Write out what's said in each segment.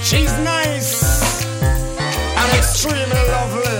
She's nice and extremely lovely.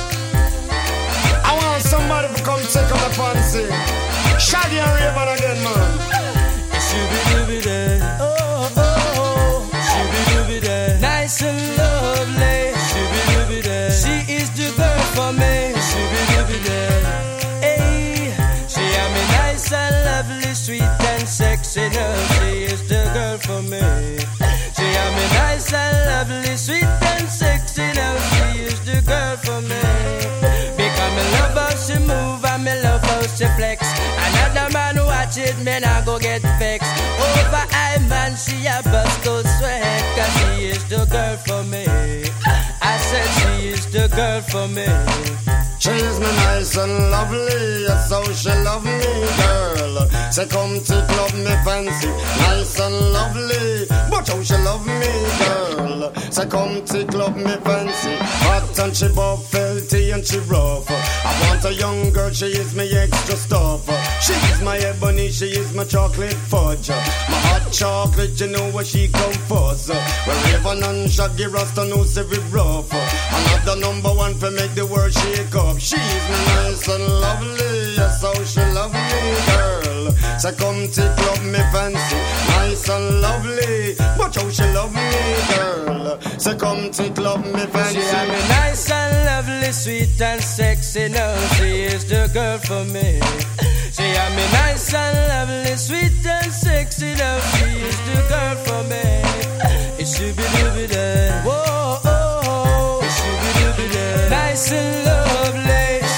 I want somebody to come take on the fancy. Shaggy and Raven again, man. Shooby-dooby-day. Oh, oh, oh. Shooby-dooby-day. Nice and lovely. Shooby-dooby-day. She is the girl for me. Shooby-dooby-day. Hey, she am me nice and lovely, sweet and sexy. No, she is the girl for me. She am me nice and lovely, sweet and sexy. Now she is the girl for me. Because me love how she move and me love how she flex. Another man watch it, man, I go get vexed. Over I man, she a bust go sweat. Cause she is the girl for me. I said she is the girl for me. She's me nice and lovely, that's how she love me, girl. Say come to club me fancy, nice and lovely, but how she love me, girl. Say come to club me fancy, hot and she buff, filthy and she rough. I want a young girl, she is my extra stuff. She is my ebony, she is my chocolate fudge. My hot chocolate, you know where she come first. Where Raven and Shaggy Rasta knows every rough. Another number one for make the world shake up. She's nice and lovely, that's how she love me, girl. So come to club me fancy, nice and lovely, but how she love me, girl. So come to club me fancy. She am me nice and lovely, sweet and sexy. No, she is the girl for me. She am me nice and lovely, sweet and sexy. No, she is the girl for me. It should be dooby-day. Whoa, oh, oh. It should be dooby-day. Nice and lovely.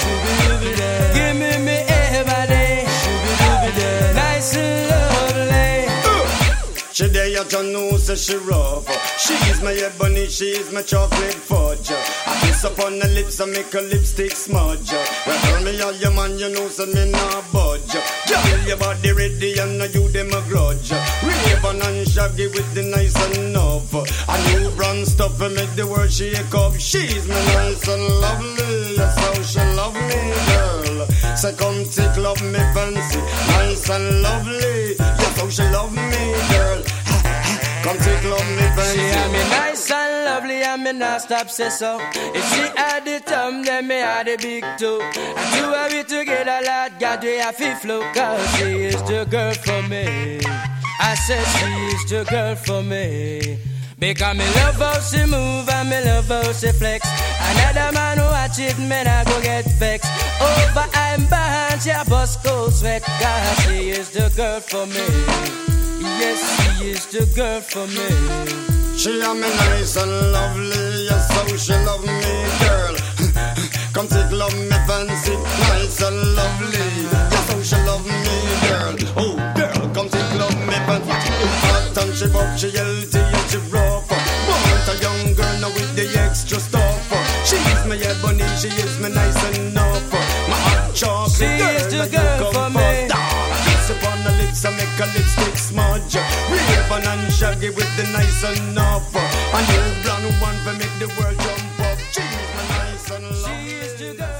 Give me everybody. Shooby-dooby-day. Nice and lovely. She there you know say she rough. She is my ebony, she is my chocolate fudge. I kiss upon the lips and make her lipstick smudge. Well, tell me all your man, you know say me nah budge. Girl, your body ready and now you them a grudge. Raven and Shaggy with the nice enough. A new brand stuff and make the world shake up. She's my nice and lovely, that's how she love me, girl. So come take love me fancy, nice and lovely, that's how she love me, girl. Come take love me fancy. She am me nice and lovely and me not stop say so. If she had the thumb, then me had the big toe. And two of it together, Lord God, we have to flow. Cause she is the girl for me. I said she is the girl for me. Because me love how she move and me love how she flex. Another man watch it, man, I go get vexed. Over I'm behind, she a bust go sweat. Cause she is the girl for me. Yes, she is the girl for me. She am me nice and lovely, yes, how she love me, girl. Come take love me fancy, nice and lovely, yes, how she love me, girl. Oh, girl, come take love me fancy. Hot and she buff, she healthy and she rough. Want a young girl now with the extra stuff. She is my ebony, she is my nice enough. My hot chocolate she girl, is the girl for me. Upon the lips and make a lipstick smudge. Raven and Shaggy with the nice enough. And you brown one for make the world jump up. She's my nice and lovely. She is the girl.